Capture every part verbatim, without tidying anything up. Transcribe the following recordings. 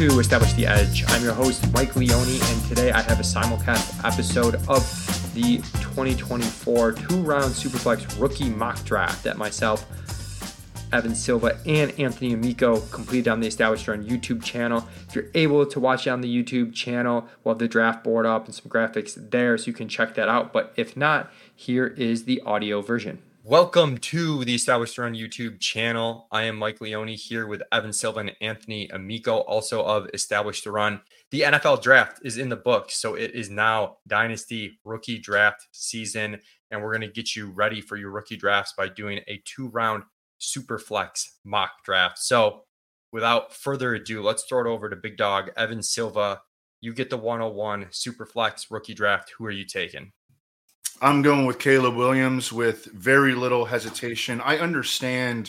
to Establish the Edge. I'm your host, Mike Leone, and today I have a simulcast episode of the twenty twenty-four two-round Superflex rookie mock draft that myself, Evan Silva, and Anthony Amico completed on the Established Run YouTube channel. If you're able to watch it on the YouTube channel, we'll have the draft board up and some graphics there, so you can check that out. But if not, here is the audio version. Welcome to the Established Run YouTube channel. I am Mike Leone here with Evan Silva and Anthony Amico, also of Established Run. The N F L draft is in the books, so it is now Dynasty rookie draft season, and we're going to get you ready for your rookie drafts by doing a two-round Superflex mock draft. So without further ado, let's throw it over to Big Dog Evan Silva. You get the one oh one Superflex rookie draft. Who are you taking? I'm going with Caleb Williams with very little hesitation. I understand,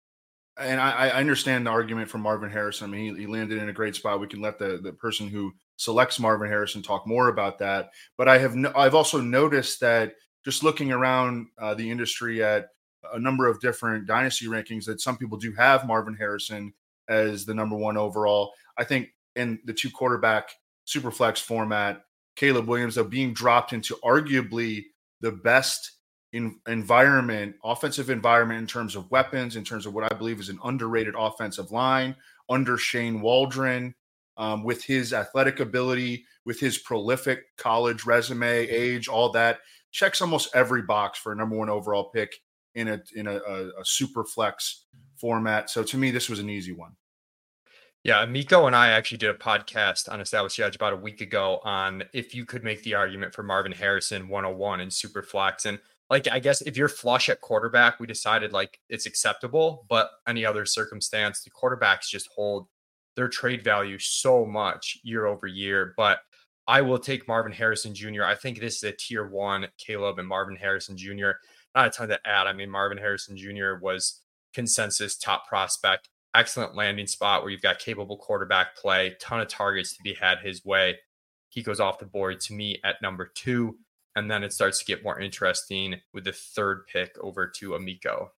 and I, I understand the argument from Marvin Harrison. I mean, he, he landed in a great spot. We can let the, the person who selects Marvin Harrison talk more about that. But I have no, I've also noticed that just looking around uh, the industry at a number of different dynasty rankings, that some people do have Marvin Harrison as the number one overall. I think in the two quarterback Superflex format, Caleb Williams, though, being dropped into arguably the best in environment, offensive environment in terms of weapons, in terms of what I believe is an underrated offensive line under Shane Waldron, um, with his athletic ability, with his prolific college resume, age, all that, checks almost every box for a number one overall pick in a in a, a, a super flex format. So to me, this was an easy one. Yeah, Amico and I actually did a podcast on Established Edge about a week ago on if you could make the argument for Marvin Harrison one oh one in Superflex. And like, I guess if you're flush at quarterback, we decided like it's acceptable, but any other circumstance, the quarterbacks just hold their trade value so much year over year. But I will take Marvin Harrison Junior I think this is a tier one Caleb and Marvin Harrison Junior Not a ton to add. I mean, Marvin Harrison Junior was consensus top prospect. Excellent landing spot where you've got capable quarterback play, ton of targets to be had his way. He goes off the board to me at number two, and then it starts to get more interesting with the third pick over to Amico.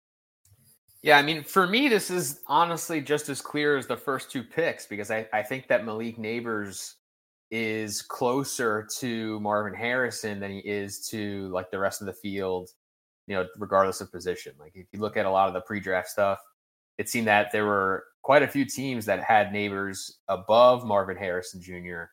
Yeah, I mean, for me, this is honestly just as clear as the first two picks, because I, I think that Malik Nabers is closer to Marvin Harrison than he is to like the rest of the field, you know, regardless of position. Like if you look at a lot of the pre-draft stuff, it seemed that there were quite a few teams that had Nabers above Marvin Harrison Junior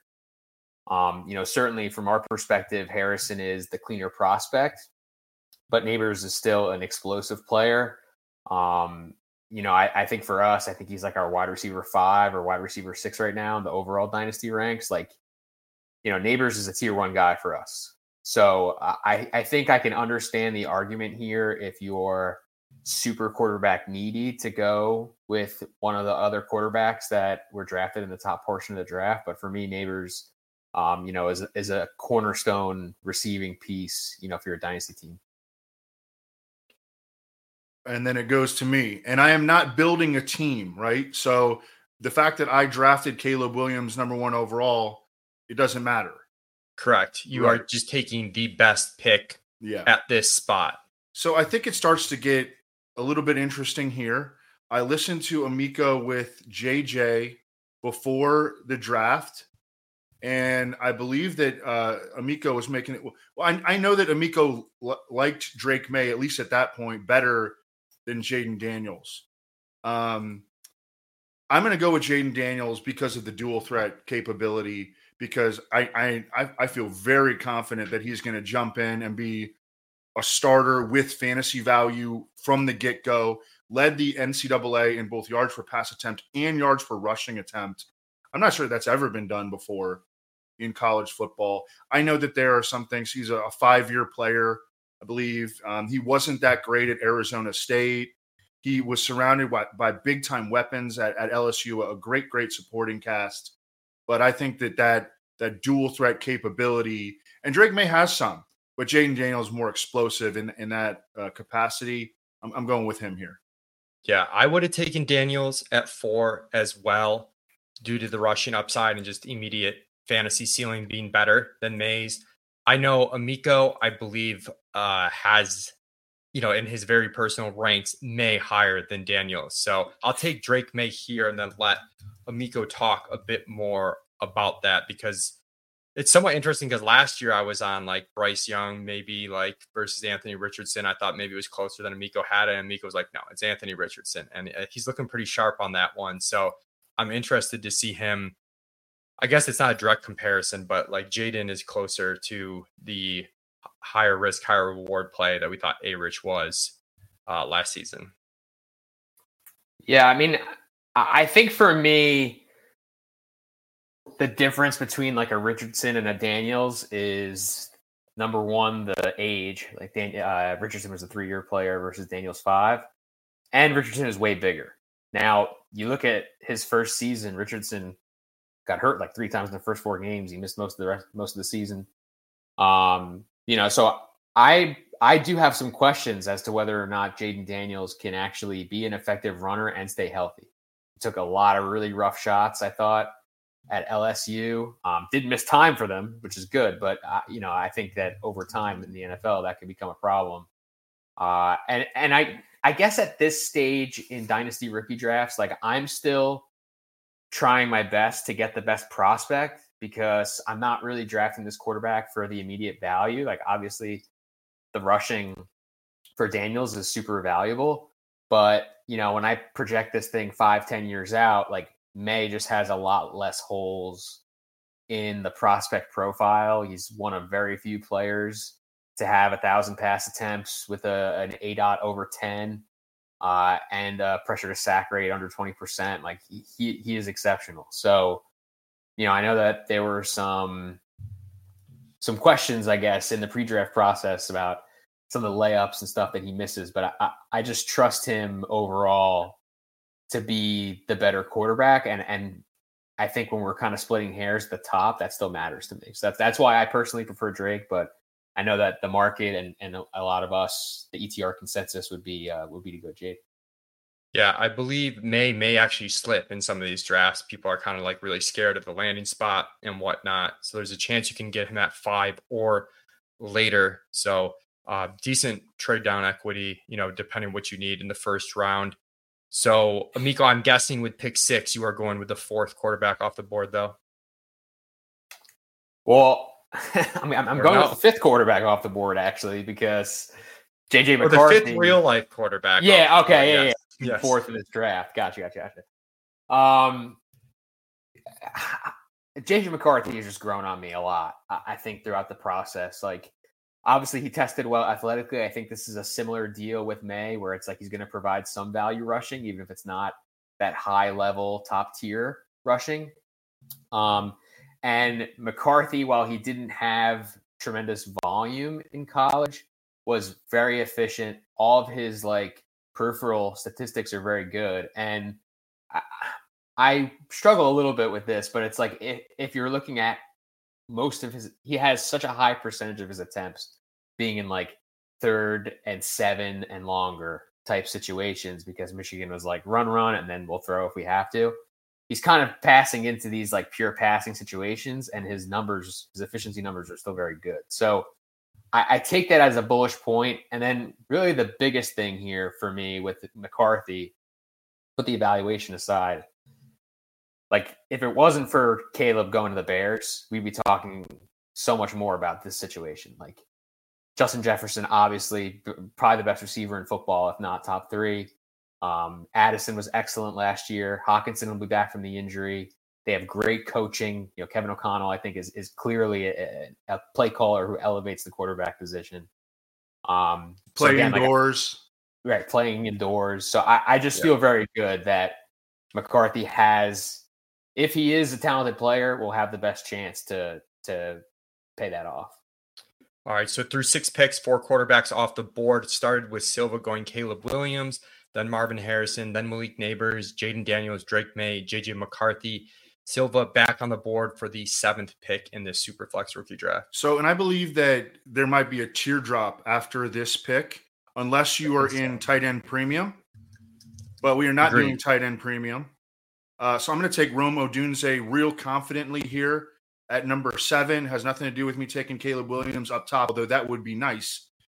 Um, you know, certainly from our perspective, Harrison is the cleaner prospect, but Nabers is still an explosive player. Um, you know, I, I think for us, I think he's like our wide receiver five or wide receiver six right now in the overall dynasty ranks. Like, you know, Nabers is a tier one guy for us. So I, I think I can understand the argument here if you're super quarterback needy to go with one of the other quarterbacks that were drafted in the top portion of the draft. But for me, Nabers, um, you know, is, is a cornerstone receiving piece, you know, if you're a dynasty team. And then it goes to me, and I am not building a team, right? So the fact that I drafted Caleb Williams number one overall, it doesn't matter. Correct. You right. are just taking the best pick yeah. at this spot. So I think it starts to get a little bit interesting here. I listened to Amico with J J before the draft, and I believe that uh, Amico was making it. Well, I, I know that Amico l- liked Drake May, at least at that point, better than Jaden Daniels. Um, I'm going to go with Jaden Daniels because of the dual threat capability, because I I, I feel very confident that he's going to jump in and be a starter with fantasy value from the get-go, led the N C double A in both yards per pass attempt and yards per rushing attempt. I'm not sure that's ever been done before in college football. I know that there are some things. He's a, a five-year player, I believe. Um, he wasn't that great at Arizona State. He was surrounded by, by big-time weapons at, at L S U, a great, great supporting cast. But I think that that, that dual threat capability, and Drake May has some, but Jaden Daniels is more explosive in, in that uh, capacity. I'm, I'm going with him here. Yeah, I would have taken Daniels at four as well due to the rushing upside and just immediate fantasy ceiling being better than May's. I know Amico, I believe, uh, has you know, in his very personal ranks, May higher than Daniels. So I'll take Drake May here and then let Amico talk a bit more about that, because it's somewhat interesting because last year I was on like Bryce Young, maybe like versus Anthony Richardson. I thought maybe it was closer than Amico had it. And Amico was like, no, it's Anthony Richardson. And he's looking pretty sharp on that one. So I'm interested to see him. I guess it's not a direct comparison, but like Jaden is closer to the higher risk, higher reward play that we thought A-Rich was uh, last season. Yeah, I mean, I think for me, the difference between like a Richardson and a Daniels is number one, the age. Like Dan, uh, Richardson was a three-year player versus Daniels five, and Richardson is way bigger. Now you look at his first season, Richardson got hurt like three times in the first four games. He missed most of the rest, most of the season. Um, you know, so I I do have some questions as to whether or not Jaden Daniels can actually be an effective runner and stay healthy. He took a lot of really rough shots, I thought, at L S U. Um, didn't miss time for them, which is good. But, uh, you know, I think that over time in the N F L, that can become a problem. Uh, and and I, I guess at this stage in dynasty rookie drafts, like I'm still trying my best to get the best prospect, because I'm not really drafting this quarterback for the immediate value. Like obviously the rushing for Daniels is super valuable, but you know, when I project this thing five, ten years out, like May just has a lot less holes in the prospect profile. He's one of very few players to have a thousand pass attempts with a, an A DOT over ten. Uh, and uh, pressure to sack rate under twenty percent. Like he, he he is exceptional. So, you know, I know that there were some some questions, I guess, in the pre-draft process about some of the layups and stuff that he misses, but I, I just trust him overall to be the better quarterback. And and I think when we're kind of splitting hairs at the top, that still matters to me. So that's that's why I personally prefer Drake, but I know that the market and, and a lot of us, the E T R consensus would be uh, would be to go Jade. Yeah, I believe May may actually slip in some of these drafts. People are kind of like really scared of the landing spot and whatnot. So there's a chance you can get him at five or later. So uh, decent trade down equity, you know, depending what you need in the first round. So Amico, I'm guessing with pick six, you are going with the fourth quarterback off the board, though. Well, I mean, I'm, I'm going no. with the fifth quarterback off the board, actually, because J J McCarthy. Or the fifth real life quarterback. Yeah. Okay. Yeah. Yes. Yeah. Yes. Fourth in this draft. Gotcha. Gotcha. Gotcha. Um, J J McCarthy has just grown on me a lot. I, I think throughout the process, like obviously he tested well athletically. I think this is a similar deal with May, where it's like he's going to provide some value rushing, even if it's not that high level, top tier rushing. Um. And McCarthy, while he didn't have tremendous volume in college, was very efficient. All of his like peripheral statistics are very good. And I, I struggle a little bit with this, but it's like if, if you're looking at most of his, he has such a high percentage of his attempts being in like third and seven and longer type situations, because Michigan was like run, run, and then we'll throw if we have to. He's kind of passing into these like pure passing situations, and his numbers, his efficiency numbers are still very good. So I, I take that as a bullish point. And then really the biggest thing here for me with McCarthy, put the evaluation aside, like if it wasn't for Caleb going to the Bears, we'd be talking so much more about this situation. Like Justin Jefferson, obviously probably the best receiver in football, if not top three. Um, Addison was excellent last year. Hawkinson will be back from the injury. They have great coaching. You know, Kevin O'Connell, I think, is is clearly a, a play caller who elevates the quarterback position. Um, Play so again, indoors. Like, right, playing indoors. So I, I just yeah. feel very good that McCarthy has, if he is a talented player, will have the best chance to to pay that off. All right, so through six picks, four quarterbacks off the board. It started with Silva going Caleb Williams, then Marvin Harrison, then Malik Neighbors, Jaden Daniels, Drake May, J J McCarthy. Silva back on the board for the seventh pick in this Superflex rookie draft. So, and I believe that there might be a teardrop after this pick, unless you are in tight end premium. But we are not Agreed. doing tight end premium. Uh, so I'm going to take Rome Odunze real confidently here at number seven. Has nothing to do with me taking Caleb Williams up top, although that would be nice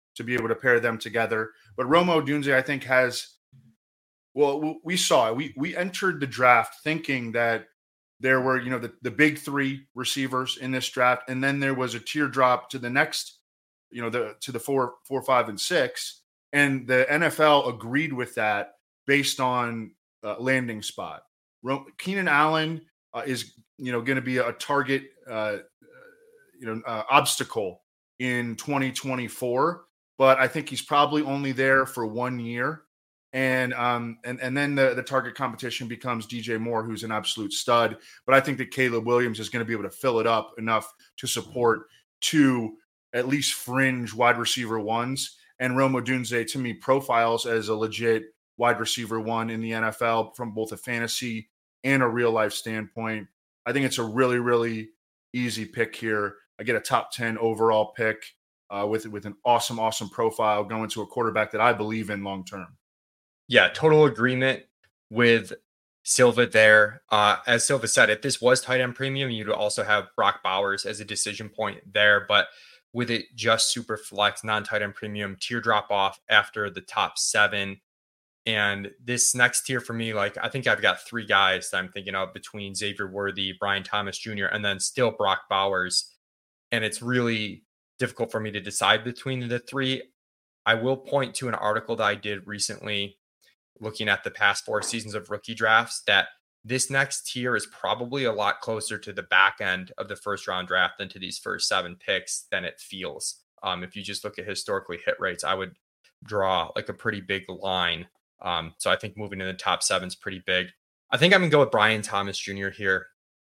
to be able to pair them together. But Rome Odunze, I think, has well, we saw it. We we entered the draft thinking that there were, you know, the, the big three receivers in this draft, and then there was a teardrop to the next, you know, the to the four, four, five, and six, and the N F L agreed with that based on uh, landing spot. Ro- Keenan Allen uh, is, you know, going to be a target, uh, you know, uh, obstacle in twenty twenty-four, but I think he's probably only there for one year. And um and and then the, the target competition becomes D J Moore, who's an absolute stud. But I think that Caleb Williams is going to be able to fill it up enough to support two at least fringe wide receiver ones. And Rome Odunze, to me, profiles as a legit wide receiver one in the N F L from both a fantasy and a real life standpoint. I think it's a really, really easy pick here. I get a top ten overall pick uh, with with an awesome, awesome profile going to a quarterback that I believe in long term. Yeah, total agreement with Silva there. Uh, as Silva said, if this was tight end premium, you'd also have Brock Bowers as a decision point there. But with it just super flex, non-tight end premium, teardrop off after the top seven. And this next tier for me, like I think I've got three guys that I'm thinking of between Xavier Worthy, Brian Thomas Junior, and then still Brock Bowers. And it's really difficult for me to decide between the three. I will point to an article that I did recently looking at the past four seasons of rookie drafts, that this next tier is probably a lot closer to the back end of the first round draft than to these first seven picks than it feels. Um, if you just look at historically hit rates, I would draw like a pretty big line. Um, so I think moving in the top seven is pretty big. I think I'm going to go with Brian Thomas Junior here.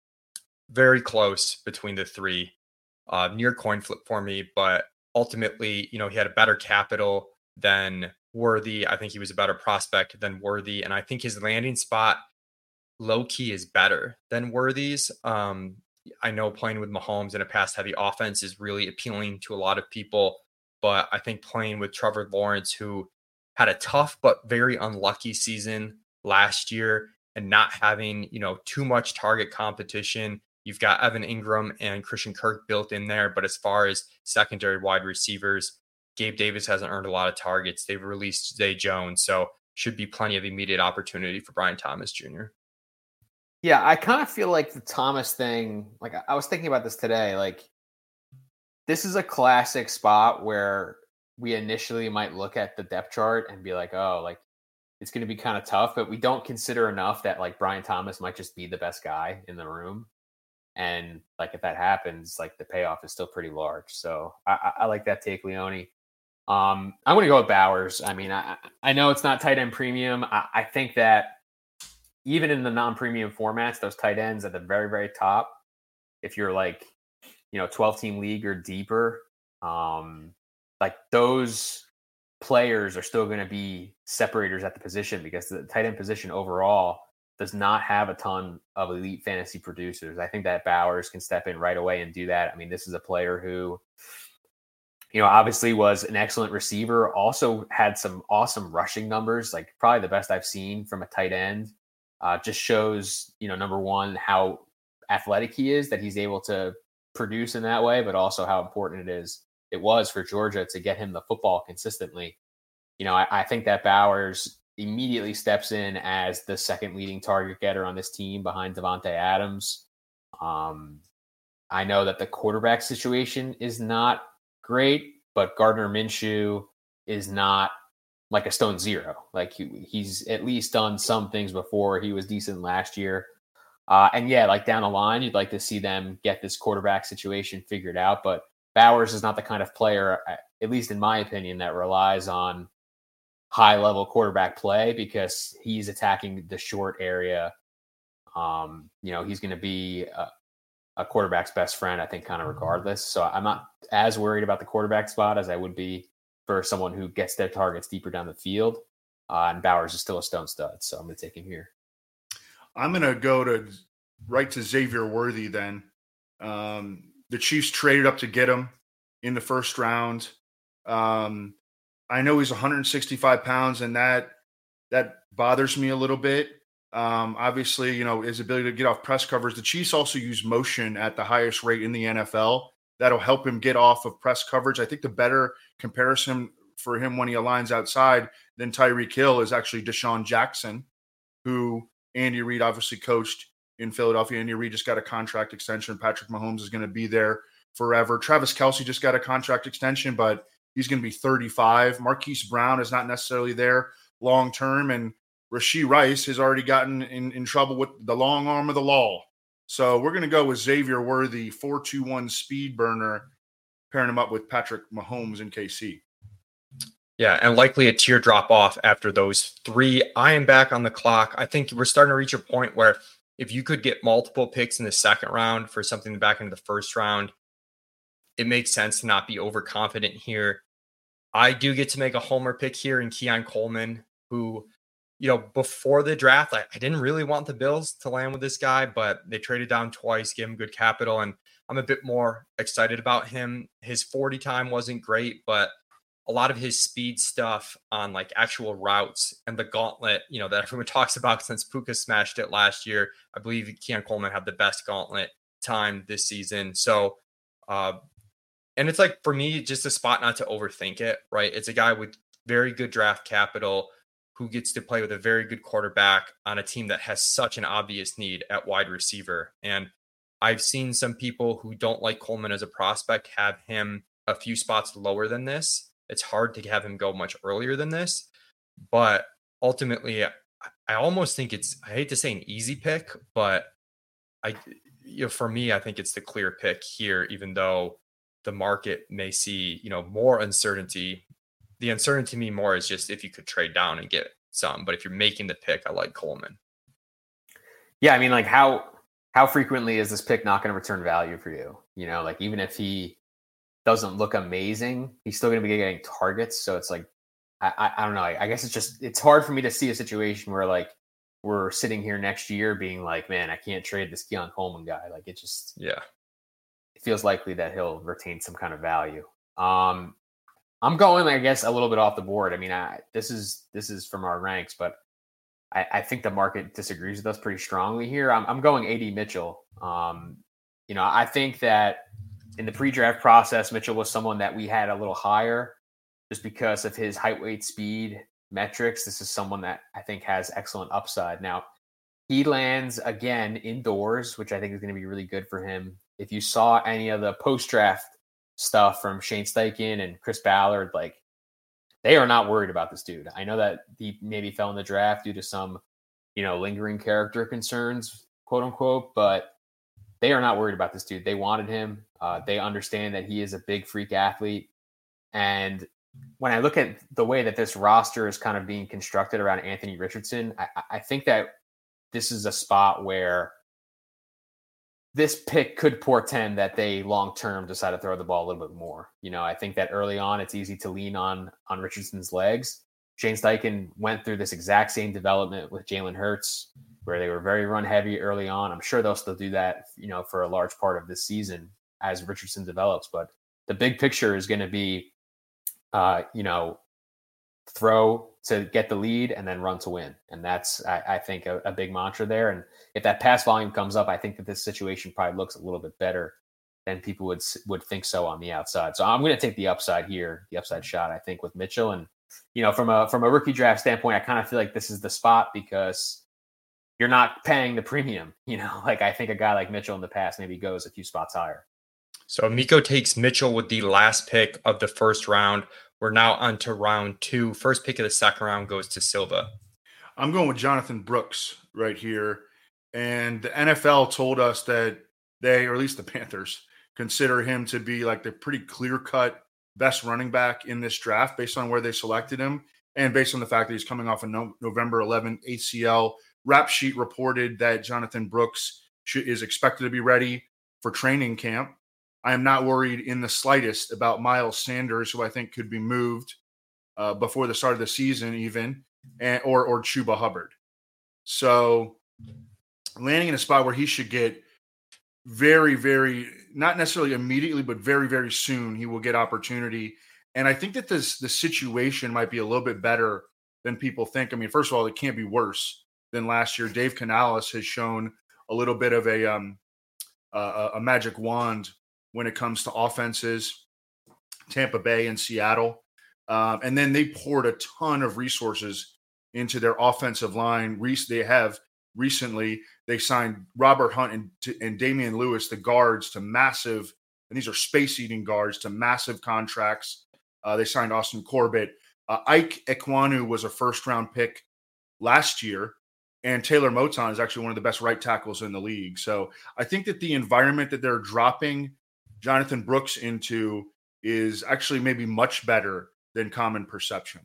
Very close between the three. Uh, near coin flip for me, but ultimately, you know, he had a better capital than Worthy. I think he was a better prospect than Worthy. And I think his landing spot low key is better than Worthy's. Um, I know playing with Mahomes in a pass heavy offense is really appealing to a lot of people, but I think playing with Trevor Lawrence, who had a tough but very unlucky season last year, and not having, you know, too much target competition. You've got Evan Ingram and Christian Kirk built in there. But as far as secondary wide receivers, Gabe Davis hasn't earned a lot of targets. They've released Zay Jones, so should be plenty of immediate opportunity for Brian Thomas Junior Yeah, I kind of feel like the Thomas thing, like I was thinking about this today, like this is a classic spot where we initially might look at the depth chart and be like, oh, like it's going to be kind of tough, but we don't consider enough that like Brian Thomas might just be the best guy in the room. And like, if that happens, like the payoff is still pretty large. So I, I, I like that take, Leone. Um, I'm going to go with Bowers. I mean, I, I know it's not tight end premium. I, I think that even in the non-premium formats, those tight ends at the very, very top, if you're like, you know, twelve team league or deeper, um, like those players are still going to be separators at the position, because the tight end position overall does not have a ton of elite fantasy producers. I think that Bowers can step in right away and do that. I mean, this is a player who, you know, obviously was an excellent receiver, also had some awesome rushing numbers, like probably the best I've seen from a tight end. Uh, just shows, you know, number one, how athletic he is, that he's able to produce in that way, but also how important it is, it was for Georgia to get him the football consistently. You know, I, I think that Bowers immediately steps in as the second leading target getter on this team behind Devontae Adams. Um, I know that the quarterback situation is not great, but Gardner Minshew is not like a stone zero. Like he, he's at least done some things before. He was decent last year. Uh, and yeah, like down the line, you'd like to see them get this quarterback situation figured out. But Bowers is not the kind of player, at least in my opinion, that relies on high level quarterback play, because he's attacking the short area. Um, you know, he's going to be a, a quarterback's best friend, I think, kind of regardless. So I'm not as worried about the quarterback spot as I would be for someone who gets their targets deeper down the field. Uh, and Bowers is still a stone stud, so I'm going to take him here. I'm going to go to right to Xavier Worthy then. Um, the Chiefs traded up to get him in the first round. Um, I know he's one hundred sixty-five pounds, and that that bothers me a little bit. Um, obviously, you know, his ability to get off press covers. The Chiefs also use motion at the highest rate in the N F L. that'll help him get off of press coverage. I think the better comparison for him when he aligns outside than Tyreek Hill is actually Deshaun Jackson, who Andy Reid obviously coached in Philadelphia. Andy Reid just got a contract extension. Patrick Mahomes is going to be there forever. Travis Kelce just got a contract extension, but he's going to be thirty-five. Marquise Brown is not necessarily there long term, and Rashee Rice has already gotten in, in trouble with the long arm of the law. So we're going to go with Xavier Worthy, four two one speed burner, pairing him up with Patrick Mahomes in K C. Yeah, and likely a tier drop off after those three. I am back on the clock. I think we're starting to reach a point where if you could get multiple picks in the second round for something back into the first round, it makes sense to not be overconfident here. I do get to make a homer pick here in Keon Coleman, who, you know, before the draft, I, I didn't really want the Bills to land with this guy, but they traded down twice, gave him good capital, and I'm a bit more excited about him. His forty time wasn't great, but a lot of his speed stuff on like actual routes and the gauntlet, you know, that everyone talks about since Puka smashed it last year. I believe Keon Coleman had the best gauntlet time this season. So, uh, and it's like, for me, just a spot not to overthink it, right? It's a guy with very good draft capital who gets to play with a very good quarterback on a team that has such an obvious need at wide receiver. And I've seen some people who don't like Coleman as a prospect have him a few spots lower than this. It's hard to have him go much earlier than this, but ultimately, I almost think it's, I hate to say an easy pick, but I, you know, for me, I think it's the clear pick here, even though the market may see, you know, more uncertainty. The uncertainty to me more is just if you could trade down and get some, but if you're making the pick, I like Coleman. Yeah. I mean, like how, how frequently is this pick not going to return value for you? You know, like even if he doesn't look amazing, he's still going to be getting targets. So it's like, I, I, I don't know. I, I guess it's just, it's hard for me to see a situation where like we're sitting here next year being like, man, I can't trade this Keon Coleman guy. Like it just, yeah, it feels likely that he'll retain some kind of value. Um, I'm going, I guess, a little bit off the board. I mean, I, this is, this is from our ranks, but I, I think the market disagrees with us pretty strongly here. I'm, I'm going A D Mitchell. Um, you know, I think that in the pre-draft process, Mitchell was someone that we had a little higher just because of his height, weight, speed metrics. This is someone that I think has excellent upside. Now, he lands again indoors, which I think is going to be really good for him. If you saw any of the post-draft stuff from Shane Steichen and Chris Ballard, like they are not worried about this dude. I know that he maybe fell in the draft due to some, you know, lingering character concerns, quote unquote, but they are not worried about this dude. They wanted him. Uh, they understand that he is a big freak athlete. And when I look at the way that this roster is kind of being constructed around Anthony Richardson, I, I think that this is a spot where this pick could portend that they long-term decide to throw the ball a little bit more. You know, I think that early on, it's easy to lean on, on Richardson's legs. Shane Steichen went through this exact same development with Jalen Hurts, where they were very run heavy early on. I'm sure they'll still do that, you know, for a large part of this season as Richardson develops. But the big picture is going to be, uh, you know, throw to get the lead and then run to win. And that's, I, I think, a, a big mantra there. And if that pass volume comes up, I think that this situation probably looks a little bit better than people would would think so on the outside. So I'm going to take the upside here, the upside shot, I think, with Mitchell. And, you know, from a from a rookie draft standpoint, I kind of feel like this is the spot because you're not paying the premium. You know, like I think a guy like Mitchell in the past maybe goes a few spots higher. So Miko takes Mitchell with the last pick of the first round. We're now on to round two. First pick of the second round goes to Silva. I'm going with Jonathan Brooks right here. And the N F L told us that they, or at least the Panthers, consider him to be like the pretty clear-cut best running back in this draft based on where they selected him and based on the fact that he's coming off a no- November eleventh A C L. Rap Sheet reported that Jonathan Brooks should, is expected to be ready for training camp. I am not worried in the slightest about Miles Sanders, who I think could be moved uh, before the start of the season even, and, or, or Chuba Hubbard. So landing in a spot where he should get very, very, not necessarily immediately, but very, very soon, he will get opportunity. And I think that this the situation might be a little bit better than people think. I mean, first of all, it can't be worse than last year. Dave Canales has shown a little bit of a um, uh, a magic wand when it comes to offenses, Tampa Bay and Seattle. Um, and then they poured a ton of resources into their offensive line. They have recently, they signed Robert Hunt and, and Damian Lewis, the guards, to massive, and these are space-eating guards, to massive contracts. Uh, they signed Austin Corbett. Uh, Ike Ekwonu was a first-round pick last year, and Taylor Moton is actually one of the best right tackles in the league. So I think that the environment that they're dropping Jonathan Brooks into is actually maybe much better than common perception.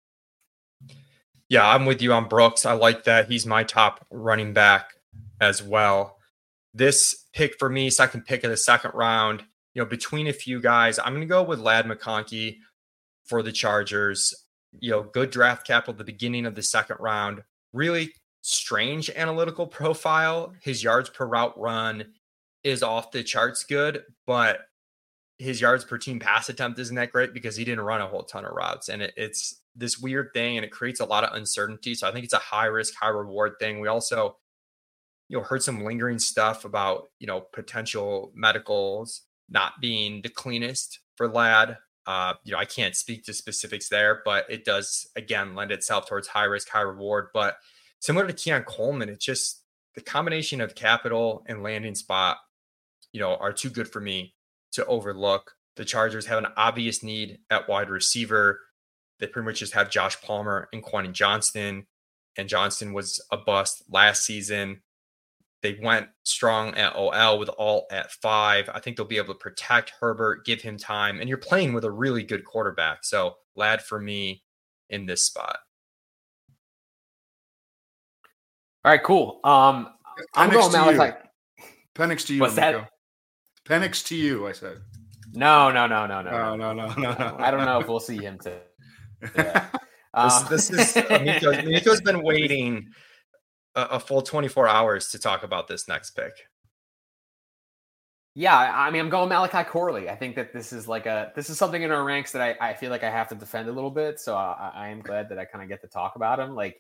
Yeah, I'm with you on Brooks. I like that. He's my top running back as well. This pick for me, second pick of the second round, you know, between a few guys, I'm going to go with Ladd McConkey for the Chargers. You know, good draft capital at the beginning of the second round. Really strange analytical profile. His yards per route run is off the charts good, but his yards per team pass attempt isn't that great because he didn't run a whole ton of routes. And it, it's this weird thing, and it creates a lot of uncertainty. So I think it's a high risk, high reward thing. We also, you know, heard some lingering stuff about, you know, potential medicals not being the cleanest for Ladd. Uh, you know, I can't speak to specifics there, but it does, again, lend itself towards high risk, high reward. But similar to Keon Coleman, it's just the combination of capital and landing spot, you know, are too good for me to overlook. The Chargers have an obvious need at wide receiver. They pretty much just have Josh Palmer and Quentin Johnston, and Johnston was a bust last season. They went strong at O L with Alt at five. I think they'll be able to protect Herbert, give him time, and you're playing with a really good quarterback. So Ladd for me in this spot. All right, cool. Um, I'm going Malachi. Penix to you. What's that? Penix to you, I said. No, no, no, no, no, no, no, no, no, no. I don't know if we'll see him today. Yeah. Um, this, this is Amico. Amico's been waiting a, a full twenty-four hours to talk about this next pick. Yeah, I mean, I'm going Malachi Corley. I think that this is like a this is something in our ranks that I, I feel like I have to defend a little bit. So I, I am glad that I kind of get to talk about him. Like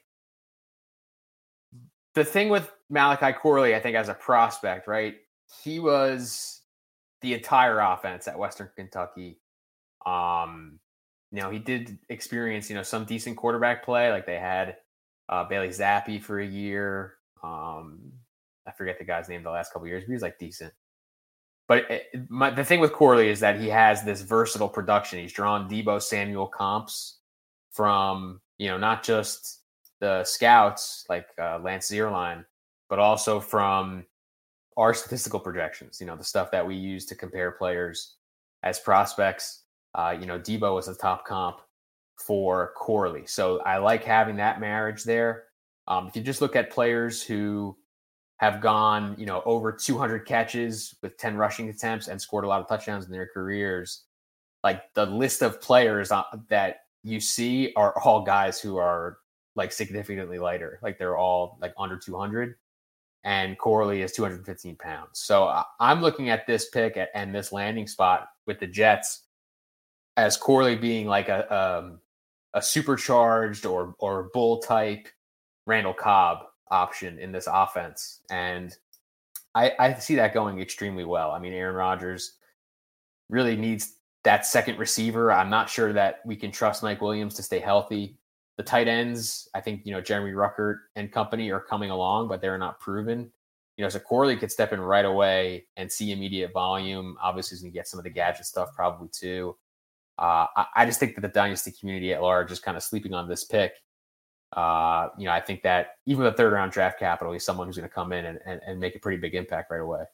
the thing with Malachi Corley, I think as a prospect, right? He was the entire offense at Western Kentucky. Um, you know, he did experience, you know, some decent quarterback play. Like they had uh, Bailey Zappi for a year. Um, I forget the guy's name the last couple of years, but he was like decent. But it, my, the thing with Corley is that he has this versatile production. He's drawn Deebo Samuel comps from, you know, not just the scouts like uh, Lance Zierlein, but also from our statistical projections, you know, the stuff that we use to compare players as prospects. Uh, you know, Deebo was the top comp for Corley. So I like having that marriage there. Um, if you just look at players who have gone, you know, over two hundred catches with ten rushing attempts and scored a lot of touchdowns in their careers, like the list of players that you see are all guys who are like significantly lighter. Like they're all like under two hundred. And Corley is two hundred fifteen pounds. So I'm looking at this pick at, and this landing spot with the Jets as Corley being like a um, a supercharged or or bull type Randall Cobb option in this offense. And I, I see that going extremely well. I mean, Aaron Rodgers really needs that second receiver. I'm not sure that we can trust Mike Williams to stay healthy. The tight ends, I think, you know, Jeremy Ruckert and company are coming along, but they're not proven. You know, so Corley could step in right away and see immediate volume. Obviously, he's going to get some of the gadget stuff probably too. Uh, I, I just think that the dynasty community at large is kind of sleeping on this pick. Uh, you know, I think that even with a third round draft capital, he's someone who's going to come in and, and, and make a pretty big impact right away.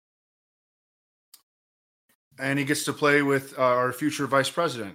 And he gets to play with uh, our future vice president.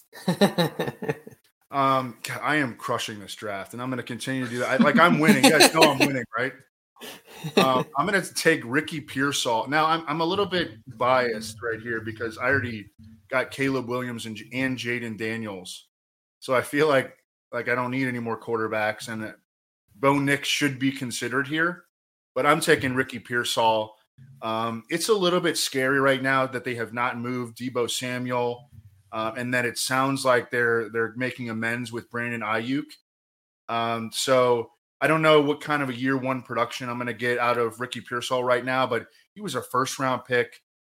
um, I am crushing this draft, and I'm going to continue to do that. I, like I'm winning. You guys know I'm winning, right? Um, I'm going to take Ricky Pearsall. Now, I'm I'm a little bit biased right here because I already got Caleb Williams and, and Jaden Daniels, so I feel like like I don't need any more quarterbacks, and that Bo Nix should be considered here. But I'm taking Ricky Pearsall. Um, it's a little bit scary right now that they have not moved Deebo Samuel, uh, and that it sounds like they're they're making amends with Brandon Ayuk. Um, so I don't know what kind of a year one production I'm going to get out of Ricky Pearsall right now, but he was a first round pick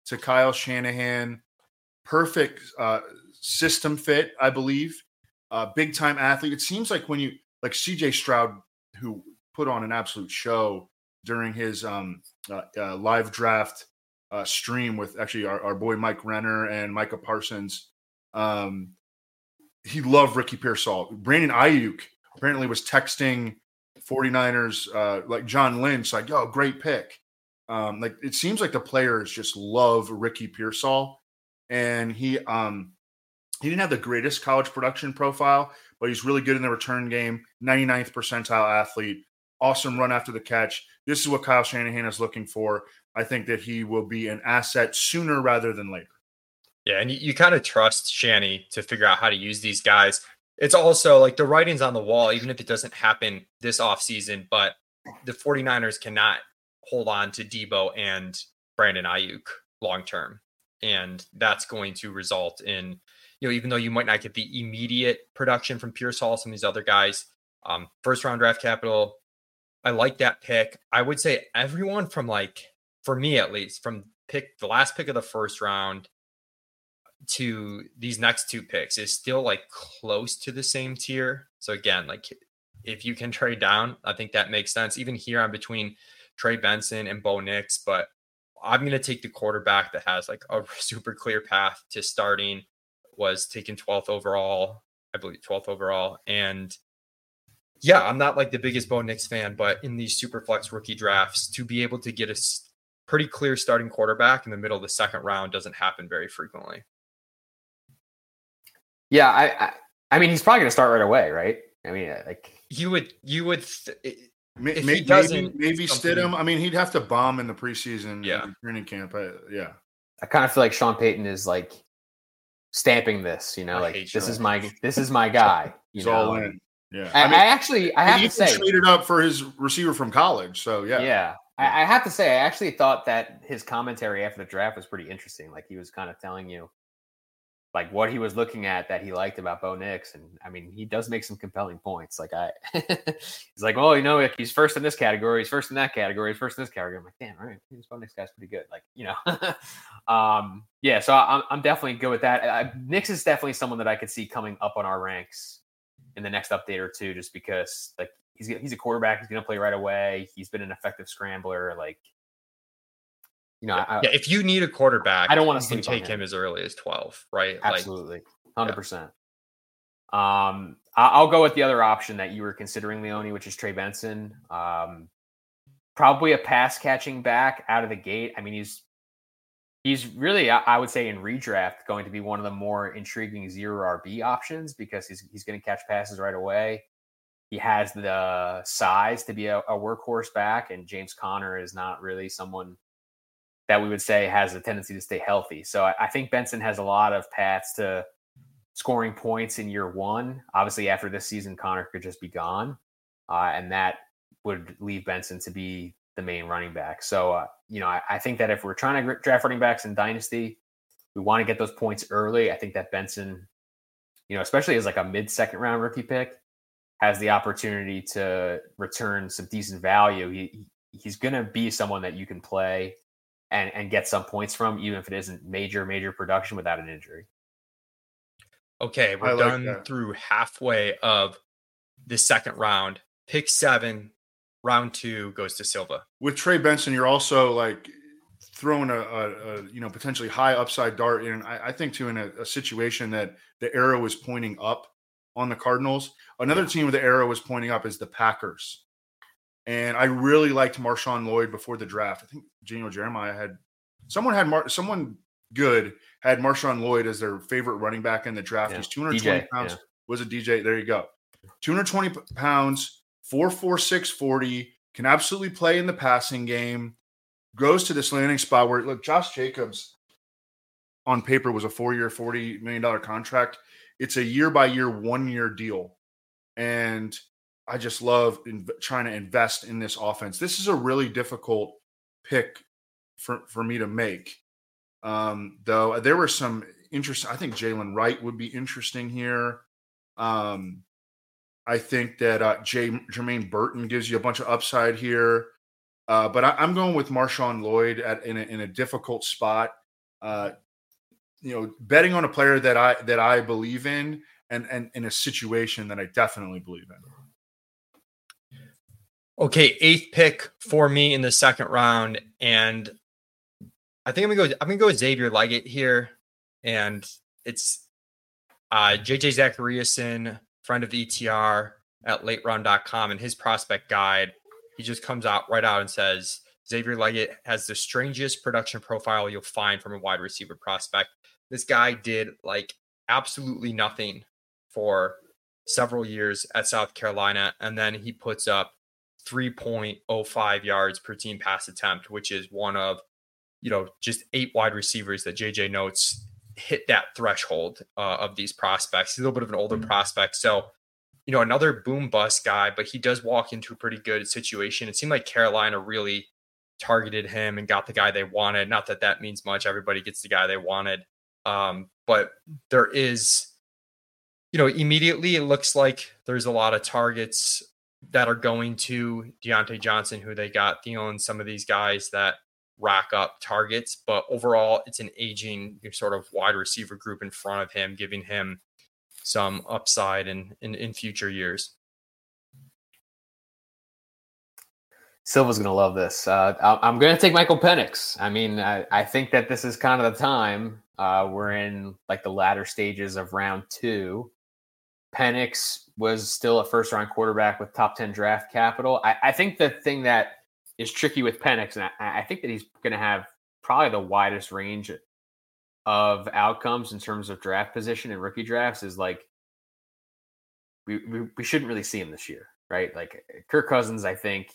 to Kyle Shanahan. Perfect uh, system fit, I believe. Uh, big time athlete. It seems like when you like C J Stroud, who put on an absolute show during his um, uh, uh, live draft uh, stream with actually our, our boy Mike Renner and Micah Parsons. Um, he loved Ricky Pearsall. Brandon Ayuk apparently was texting 49ers uh, like John Lynch, like, "Yo, great pick." Um, like it seems like the players just love Ricky Pearsall, and he um, he didn't have the greatest college production profile, but he's really good in the return game. ninety-ninth percentile athlete, awesome run after the catch. This is what Kyle Shanahan is looking for. I think that he will be an asset sooner rather than later. Yeah, and you, you kind of trust Shanny to figure out how to use these guys. It's also like the writing's on the wall, even if it doesn't happen this offseason, but the 49ers cannot hold on to Debo and Brandon Ayuk long term. And that's going to result in, you know, even though you might not get the immediate production from Pearsall, some of these other guys, um, first round draft capital, I like that pick. I would say everyone from like, for me at least, from pick the last pick of the first round to these next two picks is still like close to the same tier. So again, like if you can trade down, I think that makes sense. Even here I'm between Trey Benson and Bo Nix, but I'm going to take the quarterback that has like a super clear path to starting, was taken twelfth overall, I believe twelfth overall. And yeah, I'm not like the biggest Bo Nix fan, but in these super flex rookie drafts, to be able to get a pretty clear starting quarterback in the middle of the second round doesn't happen very frequently. Yeah, I, I, I mean, he's probably going to start right away, right? I mean, like you would, you would, th- if maybe, he doesn't, maybe, maybe Stidham. I mean, he'd have to bomb in the preseason, yeah, training camp. I, yeah, I kind of feel like Sean Payton is like stamping this. You know, I like hate this Sean. is my this is my guy. You he's know? all in. Yeah, I, I, mean, I actually I have he to say traded up for his receiver from college. So yeah, yeah. I, I have to say I actually thought that his commentary after the draft was pretty interesting. Like he was kind of telling you like what he was looking at that he liked about Bo Nix. And I mean, he does make some compelling points. Like I, he's like, well, you know, like he's first in this category, he's first in that category, he's first in this category. I'm like, damn, all right, this Bo Nix guy's pretty good. Like, you know, um, yeah. So I'm, I'm definitely good with that. I, Nix is definitely someone that I could see coming up on our ranks in the next update or two, just because like he's he's a quarterback, he's going to play right away. He's been an effective scrambler, like. You know, yeah, I, yeah, if you need a quarterback, I don't want to take him. him as early as twelve, right? Absolutely, one hundred percent. Um, I'll go with the other option that you were considering, Leone, which is Trey Benson. Um, probably a pass catching back out of the gate. I mean, he's he's really, I would say, in redraft, going to be one of the more intriguing zero R B options because he's he's going to catch passes right away. He has the size to be a, a workhorse back, and James Conner is not really someone that we would say has a tendency to stay healthy. So I, I think Benson has a lot of paths to scoring points in year one. Obviously, after this season, Conner could just be gone. Uh, and that would leave Benson to be the main running back. So, uh, you know, I, I think that if we're trying to draft running backs in Dynasty, we want to get those points early. I think that Benson, you know, especially as like a mid-second round rookie pick, has the opportunity to return some decent value. He, he's going to be someone that you can play And, and get some points from, even if it isn't major, major production without an injury. Okay, we're like done that. through halfway of the second round. Pick seven, round two goes to Silva. With Trey Benson, you're also like throwing a, a, a you know potentially high upside dart in. I, I think too in a, a situation that the arrow is pointing up on the Cardinals. Another team where the arrow is pointing up is the Packers. And I really liked Marshawn Lloyd before the draft. I think Geno Jeremiah had someone had Mar, someone good had Marshawn Lloyd as their favorite running back in the draft. Yeah. He's two hundred twenty D J, pounds. yeah. Was a D J. There you go. two hundred twenty pounds, four four, six forty, can absolutely play in the passing game. Goes to this landing spot where, look, Josh Jacobs on paper was a four-year, forty million dollars contract. It's a year-by-year, one-year deal. And I just love in, trying to invest in this offense. This is a really difficult pick for, for me to make. Um, though there were some interesting, I think Jalen Wright would be interesting here. Um, I think that uh, Jay, Jermaine Burton gives you a bunch of upside here. Uh, but I, I'm going with Marshawn Lloyd at in a, in a difficult spot. uh, you know, betting on a player that I that I believe in, and and in a situation that I definitely believe in. Okay, eighth pick for me in the second round, and I think I'm gonna go. I'm gonna go with Xavier Legette here, and it's uh, J J Zachariason, friend of the E T R at late round dot com, and his prospect guide. He just comes out right out and says Xavier Legette has the strangest production profile you'll find from a wide receiver prospect. This guy did like absolutely nothing for several years at South Carolina, and then he puts up three point oh five yards per team pass attempt, which is one of, you know, just eight wide receivers that J J notes hit that threshold uh, of these prospects. He's a little bit of an older mm-hmm. prospect. So, you know, another boom bust guy, but he does walk into a pretty good situation. It seemed like Carolina really targeted him and got the guy they wanted. Not that that means much. Everybody gets the guy they wanted. Um, but there is, you know, immediately it looks like there's a lot of targets that are going to Deontay Johnson, who they got, Thielen, some of these guys that rack up targets. But overall, it's an aging sort of wide receiver group in front of him, giving him some upside in, in, in future years. Silva's going to love this. Uh, I'm going to take Michael Penix. I mean, I, I think that this is kind of the time. Uh, we're in like the latter stages of round two. Penix was still a first-round quarterback with top ten draft capital. I, I think the thing that is tricky with Penix, and I, I think that he's going to have probably the widest range of outcomes in terms of draft position and rookie drafts, is like we, we, we shouldn't really see him this year, right? Like Kirk Cousins, I think,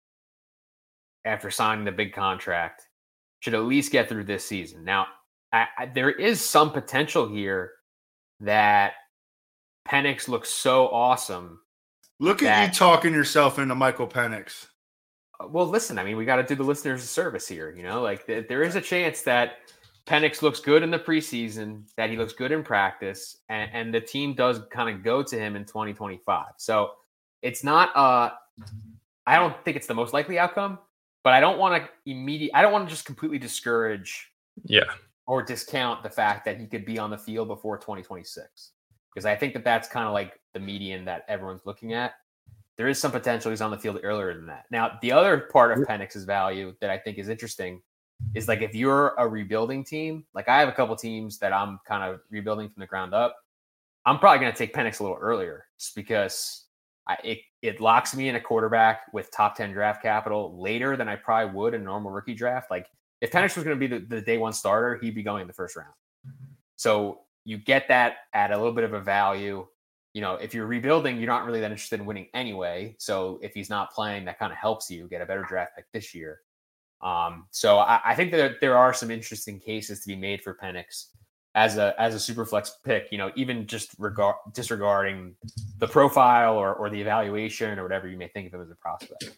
after signing the big contract, should at least get through this season. Now, I, I, there is some potential here that Penix looks so awesome. Look at that, you talking yourself into Michael Penix. Well, listen, I mean, we got to do the listeners a service here. You know, like th- there is a chance that Penix looks good in the preseason, that he looks good in practice, and, and the team does kind of go to him in twenty twenty-five. So it's not, uh, I don't think it's the most likely outcome, but I don't want to immediate. I don't want to just completely discourage, yeah, or discount the fact that he could be on the field before twenty twenty-six, because I think that that's kind of like the median that everyone's looking at. There is some potential he's on the field earlier than that. Now, the other part of Penix's value that I think is interesting is like if you're a rebuilding team, like I have a couple teams that I'm kind of rebuilding from the ground up, I'm probably going to take Penix a little earlier just because I, it, it locks me in a quarterback with top ten draft capital later than I probably would in a normal rookie draft. Like if Penix was going to be the, the day one starter, he'd be going in the first round. So you get that at a little bit of a value. You know, if you're rebuilding, you're not really that interested in winning anyway. So if he's not playing, that kind of helps you get a better draft pick this year. Um, so I, I think that there are some interesting cases to be made for Penix as a as a super flex pick. You know, even just regard disregarding the profile or or the evaluation or whatever you may think of him as a prospect.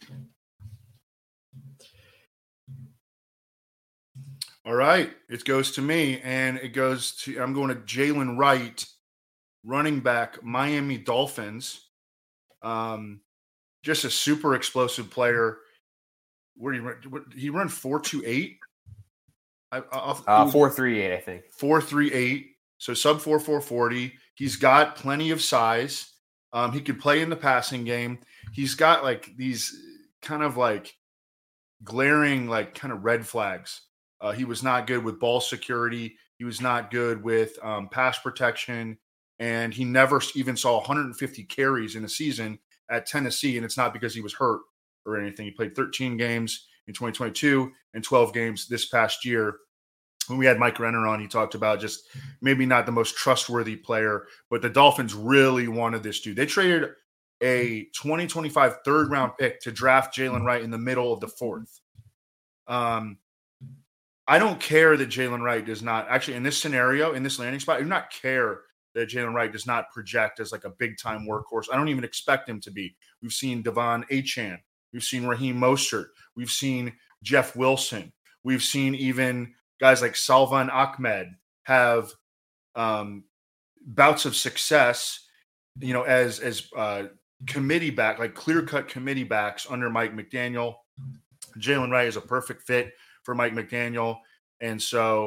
All right, it goes to me, and it goes to I'm going to Jalen Wright, running back, Miami Dolphins. Um, just a super explosive player. Where he run? What, he run four two eight. I, uh, four three eight, I think. Four three eight. So sub four four forty. He's got plenty of size. Um, he could play in the passing game. He's got like these kind of like glaring like kind of red flags. Uh, he was not good with ball security. He was not good with um, pass protection. And he never even saw one hundred fifty carries in a season at Tennessee. And it's not because he was hurt or anything. He played thirteen games in twenty twenty-two and twelve games this past year. When we had Mike Renner on, he talked about just maybe not the most trustworthy player, but the Dolphins really wanted this dude. They traded a twenty twenty-five third round pick to draft Jalen Wright in the middle of the fourth. Um, I don't care that Jalen Wright does not actually in this scenario, in this landing spot, I do not care that Jalen Wright does not project as like a big time workhorse. I don't even expect him to be. We've seen Devon Achane. We've seen Raheem Mostert. We've seen Jeff Wilson. We've seen even guys like Salvan Ahmed have um, bouts of success, you know, as as uh, committee back, like clear-cut committee backs under Mike McDaniel. Jalen Wright is a perfect fit for Mike McDaniel. And so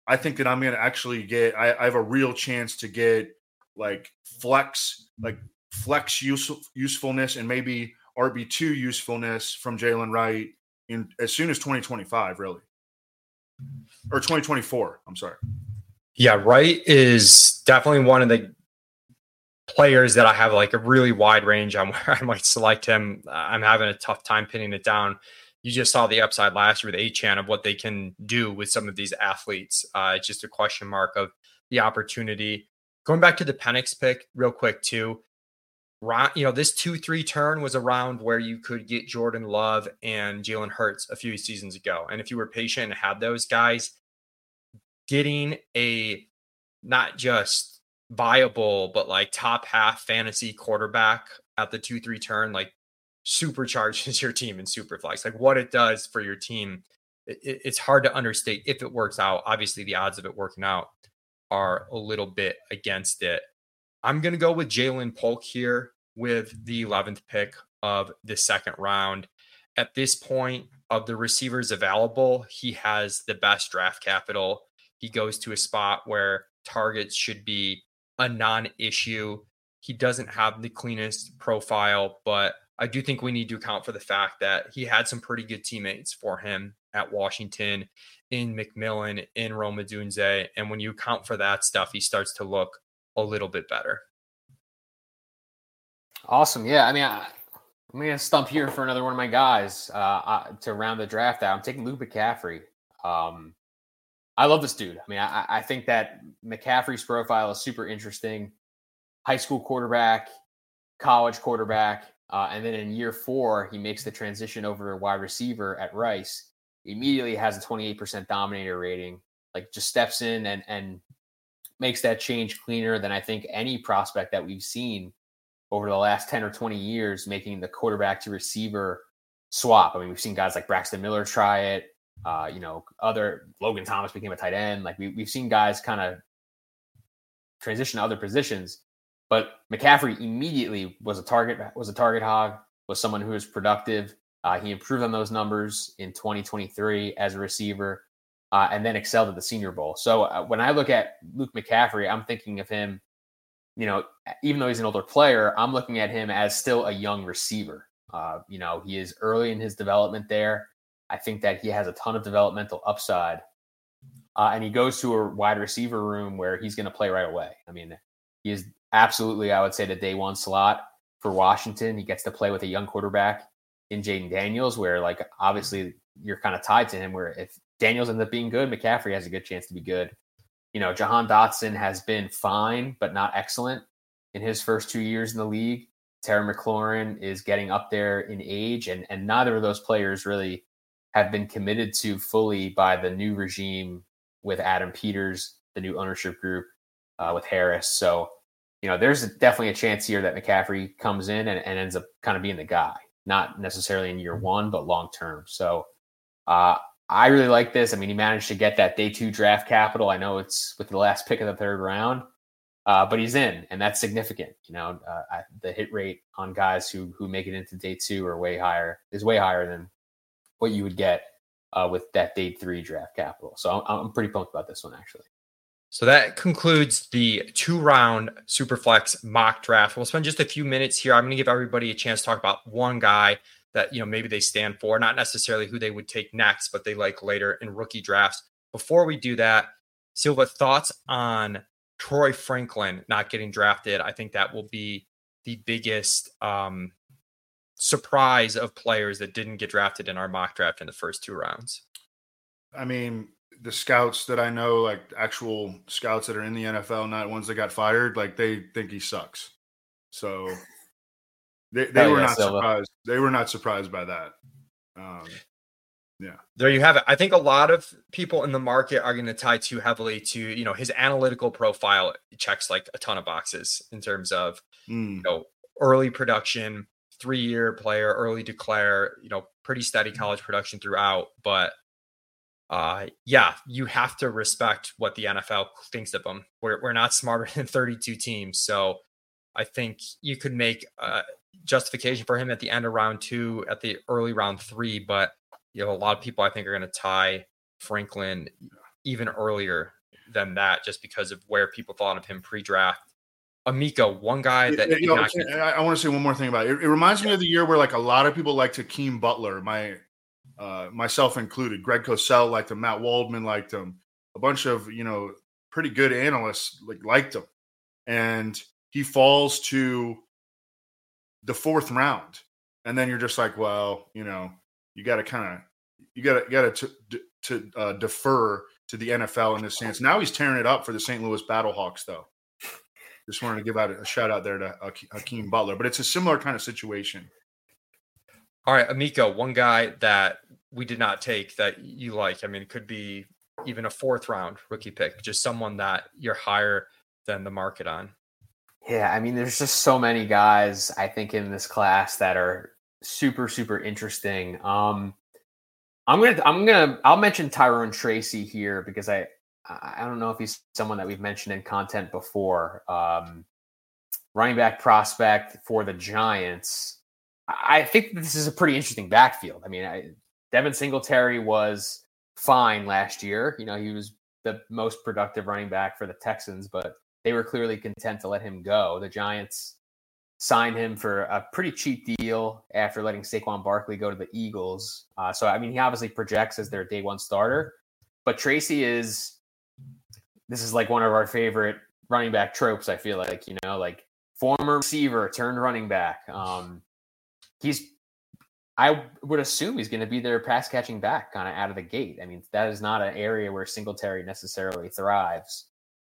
I think that I'm going to actually get, I, I have a real chance to get like flex, like flex use, usefulness and maybe R B two usefulness from Jalen Wright in as soon as twenty twenty-five, really. Or twenty twenty-four, I'm sorry. Yeah, Wright is definitely one of the players that I have like a really wide range on where I might select him. I'm having a tough time pinning it down. You just saw the upside last year with Achane of what they can do with some of these athletes. Uh, it's just a question mark of the opportunity. Going back to the Penix pick real quick too, you know, this two three turn was around where you could get Jordan Love and Jalen Hurts a few seasons ago. And if you were patient and had those guys, getting a not just viable, but like top half fantasy quarterback at the two three turn, like supercharges your team in Superflex. Like what it does for your team, it, it's hard to understate if it works out. Obviously, the odds of it working out are a little bit against it. I'm going to go with Jalen Polk here with the eleventh pick of the second round. At this point of the receivers available, he has the best draft capital. He goes to a spot where targets should be a non-issue. He doesn't have the cleanest profile, but I do think we need to account for the fact that he had some pretty good teammates for him at Washington, in McMillan, in Rome Odunze. And when you account for that stuff, he starts to look a little bit better. Awesome. Yeah. I mean, I, I'm going to stump here for another one of my guys uh, uh, to round the draft out. I'm taking Luke McCaffrey. Um, I love this dude. I mean, I, I think that McCaffrey's profile is super interesting. High school quarterback, college quarterback, uh, and then in year four, he makes the transition over to wide receiver at Rice. Immediately has a twenty-eight percent dominator rating, like just steps in and, and makes that change cleaner than I think any prospect that we've seen over the last ten or twenty years, making the quarterback to receiver swap. I mean, we've seen guys like Braxton Miller try it. Uh, you know, other Logan Thomas became a tight end. Like we, we've seen guys kind of transition to other positions, but McCaffrey immediately was a target, was a target hog, was someone who was productive. Uh, he improved on those numbers in twenty twenty-three as a receiver, uh, and then excelled at the Senior Bowl. So uh, when I look at Luke McCaffrey, I'm thinking of him, you know, even though he's an older player, I'm looking at him as still a young receiver. Uh, you know, he is early in his development there. I think that he has a ton of developmental upside, uh, and he goes to a wide receiver room where he's going to play right away. I mean, he is absolutely, I would say, the day one slot for Washington. He gets to play with a young quarterback in Jaden Daniels, where like obviously you're kind of tied to him. Where if Daniels ends up being good, McCaffrey has a good chance to be good. You know, Jahan Dotson has been fine, but not excellent in his first two years in the league. Terry McLaurin is getting up there in age, and and neither of those players really have been committed to fully by the new regime with Adam Peters, the new ownership group uh, with Harris. So, you know, there's definitely a chance here that McCaffrey comes in and, and ends up kind of being the guy, not necessarily in year one, but long-term. So uh, I really like this. I mean, he managed to get that day two draft capital. I know it's with the last pick of the third round, uh, but he's in, and that's significant. You know, uh, I, the hit rate on guys who who make it into day two are way higher, is way higher than what you would get uh, with that day three draft capital. So I'm, I'm pretty pumped about this one, actually. So that concludes the two-round Superflex mock draft. We'll spend just a few minutes here. I'm going to give everybody a chance to talk about one guy that, you know, maybe they stand for, not necessarily who they would take next, but they like later in rookie drafts. Before we do that, Silva, thoughts on Troy Franklin not getting drafted? I think that will be the biggest um, surprise of players that didn't get drafted in our mock draft in the first two rounds. I mean, the scouts that I know, like actual scouts that are in the N F L, not ones that got fired, like they think he sucks. So they, they oh, were yeah, not Silva. surprised. They were not surprised by that. Um, yeah. There you have it. I think a lot of people in the market are going to tie too heavily to, you know, his analytical profile checks like a ton of boxes in terms of, mm. you know, early production, three-year player, early declare, you know, pretty steady college production throughout. But uh, yeah, you have to respect what the N F L thinks of him. We're we're not smarter than thirty-two teams. So I think you could make a justification for him at the end of round two, at the early round three. But, you know, a lot of people I think are going to tie Franklin even earlier than that, just because of where people thought of him pre-draft. Amico, one guy that you know, not I, I want to say one more thing about it. It, it reminds yeah. me of the year where like a lot of people liked Hakeem Butler, my uh, myself included. Greg Cosell liked him, Matt Waldman liked him, a bunch of you know pretty good analysts like liked him, and he falls to the fourth round, and then you're just like, well, you know, you got to kind of you got to got to to uh, defer to the N F L in this sense. Now he's tearing it up for the Saint Louis Battlehawks, though. Just wanted to give out a shout out there to Hakeem Butler, but it's a similar kind of situation. All right, Amico, one guy that we did not take that you like. I mean, it could be even a fourth round rookie pick, just someone that you're higher than the market on. Yeah, I mean, there's just so many guys, I think, in this class that are super, super interesting. Um, I'm gonna, I'm gonna, I'll mention Tyrone Tracy here because I, I don't know if he's someone that we've mentioned in content before. Um, running back prospect for the Giants. I think this is a pretty interesting backfield. I mean, I, Devin Singletary was fine last year. You know, he was the most productive running back for the Texans, but they were clearly content to let him go. The Giants signed him for a pretty cheap deal after letting Saquon Barkley go to the Eagles. Uh, so, I mean, he obviously projects as their day one starter, but Tracy is, this is like one of our favorite running back tropes. I feel like, you know, like former receiver turned running back. Um, he's, I would assume he's going to be their pass catching back kind of out of the gate. I mean, that is not an area where Singletary necessarily thrives.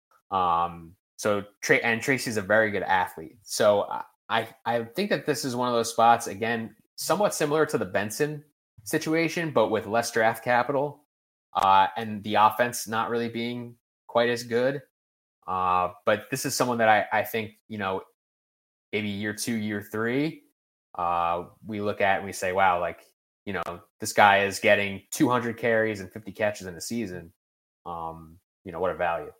Um, so, and Tracy's a very good athlete. So I, I think that this is one of those spots, again, somewhat similar to the Benson situation, but with less draft capital uh, and the offense not really being quite as good. Uh, but this is someone that I, I think, you know, maybe year two, year three, uh, we look at and we say, wow, like, you know, this guy is getting two hundred carries and fifty catches in a season. Um, you know, what a value.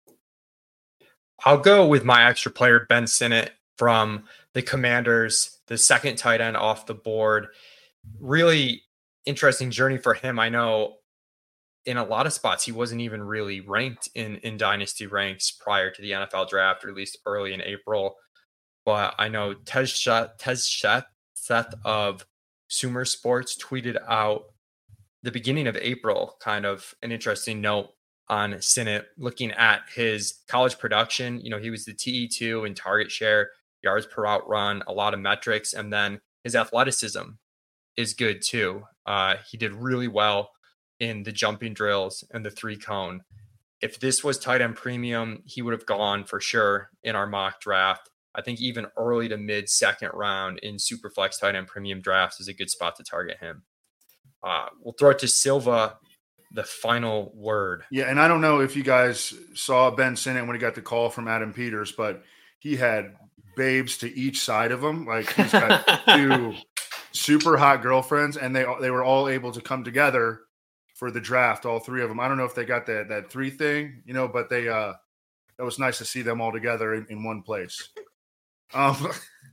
I'll go with my extra player, Ben Sinnott from the Commanders, the second tight end off the board. Really interesting journey for him. I know in a lot of spots, he wasn't even really ranked in, in dynasty ranks prior to the N F L draft, or at least early in April. But I know Tez Sheth, Tez Sheth, Seth of Sumer Sports tweeted out the beginning of April, kind of an interesting note on Sinnott, looking at his college production. You know, he was the T E two in target share, yards per route run, a lot of metrics, and then his athleticism is good too. Uh, he did really well in the jumping drills and the three cone. If this was tight end premium, he would have gone for sure in our mock draft. I think even early to mid second round in Superflex tight end premium drafts is a good spot to target him. Uh, we'll throw it to Silva, the final word. Yeah, and I don't know if you guys saw Ben Sinnott when he got the call from Adam Peters, but he had babes to each side of him. Like he's got two super hot girlfriends, and they they were all able to come together for the draft, all three of them. I don't know if they got that that three thing, you know, but they uh that was nice to see them all together in, in one place. Um,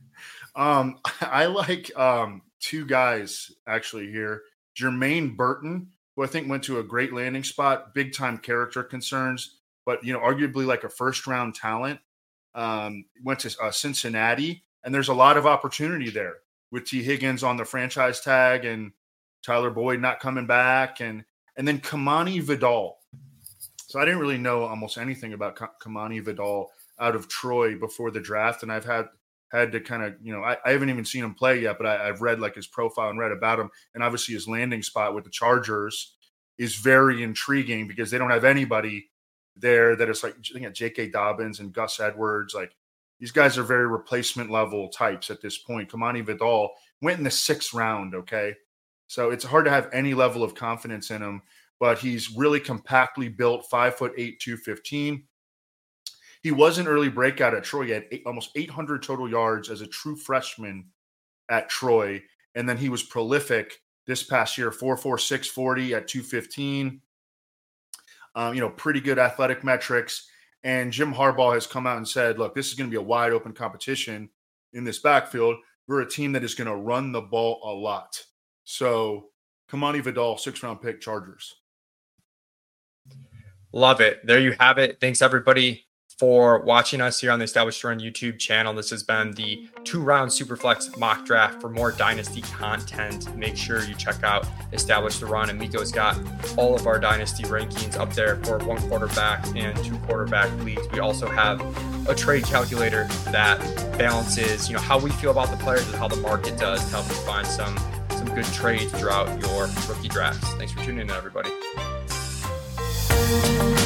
um, I like um two guys actually here. Jermaine Burton, who I think went to a great landing spot, big time character concerns, but you know, arguably like a first round talent. Um, went to uh, Cincinnati, and there's a lot of opportunity there with T. Higgins on the franchise tag and Tyler Boyd not coming back, and and then Kamani Vidal. So I didn't really know almost anything about K- Kamani Vidal out of Troy before the draft, and I've had had to kind of, you know, I, I haven't even seen him play yet, but I, I've read like his profile and read about him, and obviously his landing spot with the Chargers is very intriguing because they don't have anybody there that is like, I think J K. Dobbins and Gus Edwards. Like these guys are very replacement level types at this point. Kamani Vidal went in the sixth round. Okay. So it's hard to have any level of confidence in him, but he's really compactly built, five foot eight, two fifteen. He was an early breakout at Troy. He had eight, almost eight hundred total yards as a true freshman at Troy. And then he was prolific this past year, four four, six forty at two fifteen. Um, you know, pretty good athletic metrics. And Jim Harbaugh has come out and said, look, this is going to be a wide open competition in this backfield. We're a team that is going to run the ball a lot. So Kamani Vidal, six round pick, Chargers. Love it. There you have it. Thanks everybody for watching us here on the Established Run YouTube channel. This has been the two-round Superflex mock draft. For more Dynasty content, make sure you check out Establish the Run. And Miko's got all of our Dynasty rankings up there for one quarterback and two quarterback leagues. We also have a trade calculator that balances, you know, how we feel about the players and how the market does to help you find some, some good trades throughout your rookie drafts. Thanks for tuning in, everybody.